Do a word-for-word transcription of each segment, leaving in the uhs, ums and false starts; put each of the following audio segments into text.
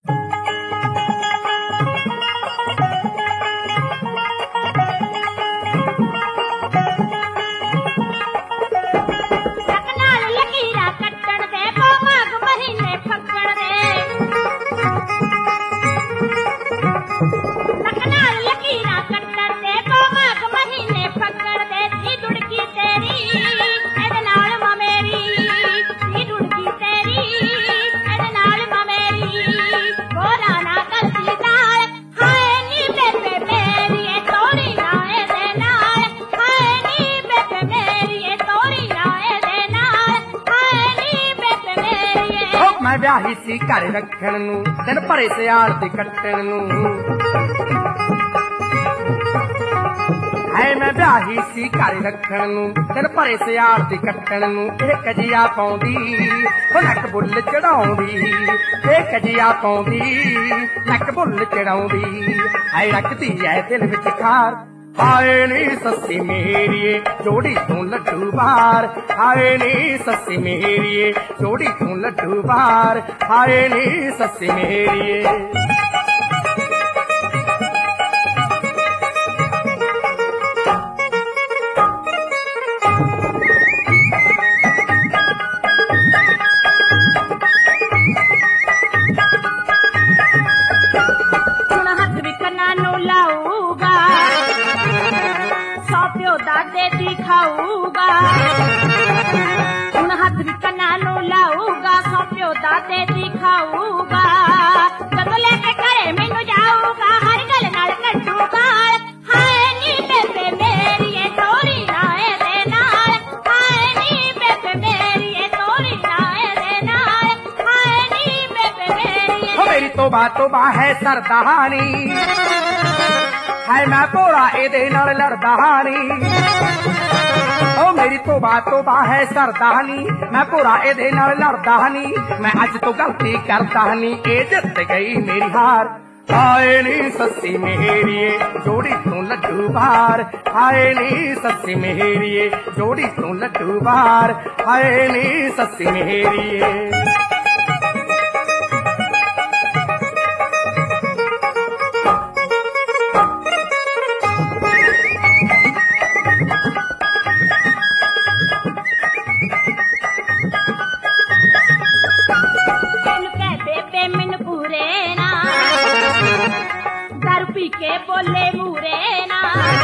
मैं ब्याही सी घर रखण नू दिन भरे सियाल दी कट्टण नू है मैं ब्याही सी घर रखण नू दिन भरे सियाल दी कट्टण नू इह कजिया पाउंदी नक बुल चढ़ाउंदी इह कजिया पाउंदी नक बुल चढ़ाउंदी है रखदी है दिल विच खार हाय नी सस्सी मेरिए जोड़ी तू लड्डू बार हाय नी सस्सी मेरिए जोड़ी तू लड्डू बार हाय नी सस्सी मेरिए दादे दिखाऊगा हुण हथ भी कन्ना नू लाऊगा सौ प्यो दादे दिखाऊगा जदों लेके घरे मैनू जाऊगा हर गल नाल कड्डूगा हाय नी बेबे मेरी तोरी नाए दे नाल हाय नी बेबे मेरी तोरी नाए दे नाल हाय नी बेबे मेरी ओ मेरी तौबा तौबा है सरदानी हाय मैं भोला एदे नाल लड़दा नी ओ मेरी तौबा तौबा है सरदानी मैं भोला एदे नाल लड़दा नी मैं अज तो गलती करदा नी ए जित गई मेरी हार हाय नी सस्सी मेरिए जोड़ी तू लड्डू बार हाय नी सस्सी मेरिए जोड़ी तू लड्डू बार हाय नी सस्सी मेरिए के बोले मूरे ना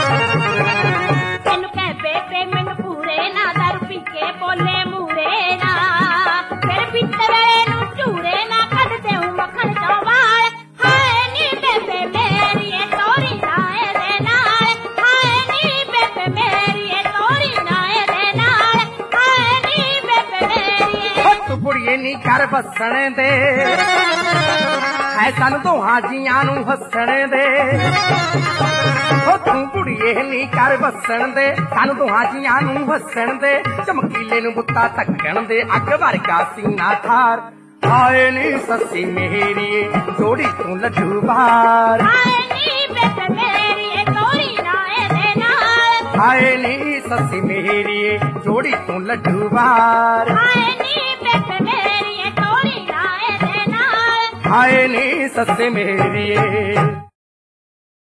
तेनू कह बेबे मैनू पूरे ना दारू पी के बोले मूरे ना फिर पीते वेले नू झूरे ना कद दे मखन चों वाल हाय नी बेबे मेरी तोरी नाए दे नाल हाय नी बेबे मेरी तोरी नाए दे नाल हाय नी बेबे मेरी तू कुड़िए नी कर बसण दे है सन दोहां जियां नू हसण दे ओ तू कुड़िए नी कर बसण दे सन दोहां जियां नू हसण दे चमकीले नू बुत्ता तक्कण दे अग वर्गा सीना थार हाय नी सस्सी मेरिए जोड़ी तू लड्डू बार हाय नी बेबे मेरी तोरी नाए दे नाल हाय नी सस्सी मेरिए जोड़ी तू लड्डू बार हाय नी बेबे मेरी तोरी नाए दे नाल हाय नी सस्सी मेरिए।